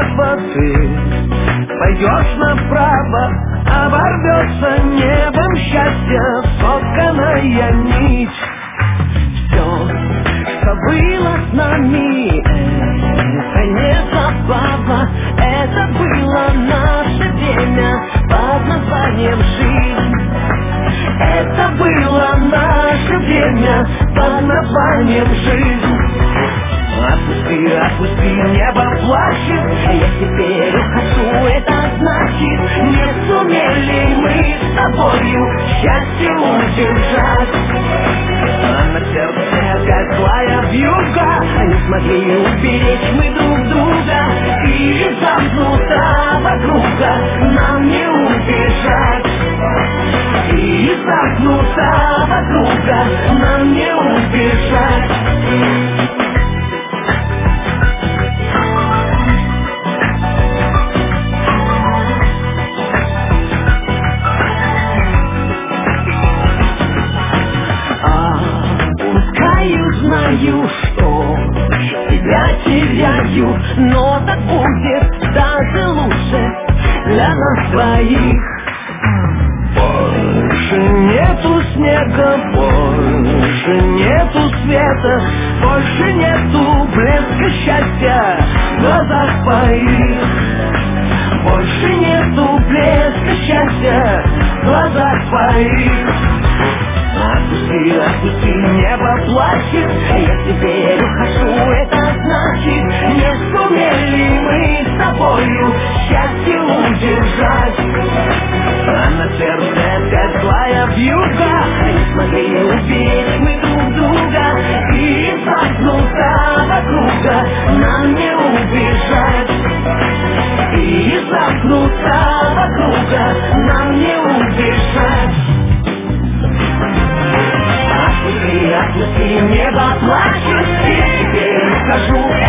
слева ты пойдешь направо, оборвется небом счастье сотканная нить. Все, что было с нами, это не забава, это было наше время под названием жизнь. Это было наше время под названием жизнь. Отпусти, отпусти, небо плачет, я теперь ухожу, это значит, не сумели мы с тобою счастье удержать. А на сердце опять злая вьюга, не смогли уберечь мы друг друга, и из замкнутого круга нам не убежать. И из замкнутого круга нам не убежать. Знаю, что тебя теряю, но так будет даже лучше для нас двоих. Больше нету снега, больше нету света, больше нету блеска счастья в глазах твоих. Больше нету блеска счастья в глазах твоих. Отпусти, отпусти, небо плачет, я теперь ухожу, это значит, не сумели мы с тобою счастье удержать. А на сердце опять злая вьюга, не смогли убить мы друг друга, и из замкнутого круга нам не убежать. И из замкнутого круга нам не убежать. Отпусти, отпусти, небо плачет, я теперь ухожу,